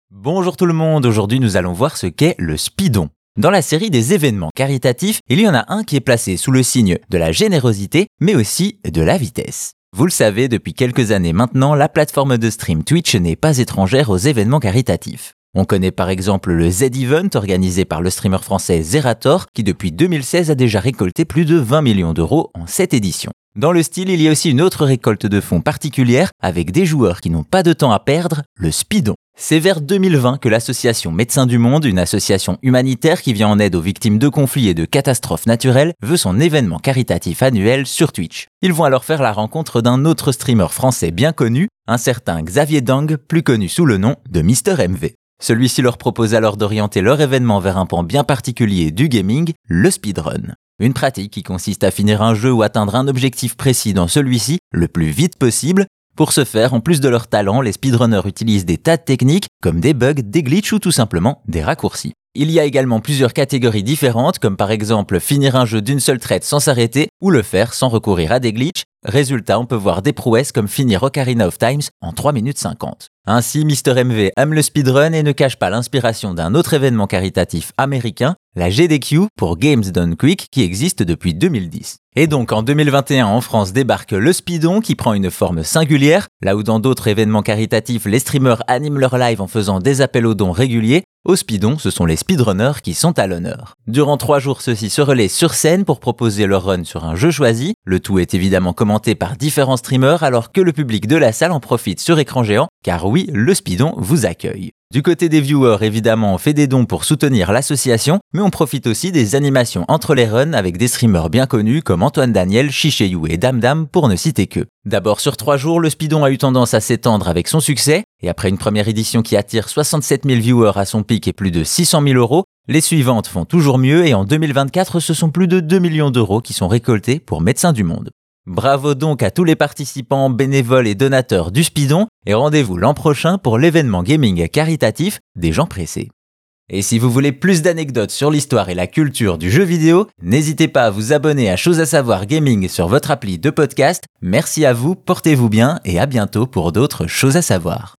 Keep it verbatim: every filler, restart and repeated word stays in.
Bonjour tout le monde, aujourd'hui nous allons voir ce qu'est le speedon. Dans la série des événements caritatifs, il y en a un qui est placé sous le signe de la générosité, mais aussi de la vitesse. Vous le savez, depuis quelques années maintenant, la plateforme de stream Twitch n'est pas étrangère aux événements caritatifs. On connaît par exemple le Z-Event organisé par le streamer français Zerator, qui depuis deux mille seize a déjà récolté plus de vingt millions d'euros en sept éditions. Dans le style, il y a aussi une autre récolte de fonds particulière avec des joueurs qui n'ont pas de temps à perdre, le speedon. C'est vers deux mille vingt que l'association Médecins du Monde, une association humanitaire qui vient en aide aux victimes de conflits et de catastrophes naturelles, veut son événement caritatif annuel sur Twitch. Ils vont alors faire la rencontre d'un autre streamer français bien connu, un certain Xavier Dang, plus connu sous le nom de Mister M V. Celui-ci leur propose alors d'orienter leur événement vers un pan bien particulier du gaming, le speedrun. Une pratique qui consiste à finir un jeu ou atteindre un objectif précis dans celui-ci le plus vite possible. Pour ce faire, en plus de leur talent, les speedrunners utilisent des tas de techniques comme des bugs, des glitches ou tout simplement des raccourcis. Il y a également plusieurs catégories différentes comme par exemple finir un jeu d'une seule traite sans s'arrêter ou le faire sans recourir à des glitches. Résultat, on peut voir des prouesses comme finir Ocarina of Time en trois minutes cinquante. Ainsi, Mister M V aime le speedrun et ne cache pas l'inspiration d'un autre événement caritatif américain, la G D Q pour Games Done Quick qui existe depuis deux mille dix. Et donc en deux mille vingt et un en France débarque le speedon qui prend une forme singulière, là où dans d'autres événements caritatifs les streamers animent leur live en faisant des appels aux dons réguliers, au speedon ce sont les speedrunners qui sont à l'honneur. Durant trois jours ceux-ci se relaient sur scène pour proposer leur run sur un jeu choisi, le tout est évidemment commenté par différents streamers alors que le public de la salle en profite sur écran géant, car oui, le speedon vous accueille. Du côté des viewers, évidemment, on fait des dons pour soutenir l'association, mais on profite aussi des animations entre les runs avec des streamers bien connus comme Antoine Daniel, Chicheyu et Damdam pour ne citer que. D'abord sur trois jours, le speedon a eu tendance à s'étendre avec son succès, et après une première édition qui attire soixante-sept mille viewers à son pic et plus de six cent mille euros, les suivantes font toujours mieux et en deux mille vingt-quatre, ce sont plus de deux millions d'euros qui sont récoltés pour Médecins du Monde. Bravo donc à tous les participants, bénévoles et donateurs du speedon et rendez-vous l'an prochain pour l'événement gaming caritatif des gens pressés. Et si vous voulez plus d'anecdotes sur l'histoire et la culture du jeu vidéo, n'hésitez pas à vous abonner à Chose à savoir Gaming sur votre appli de podcast. Merci à vous, portez-vous bien et à bientôt pour d'autres choses à savoir.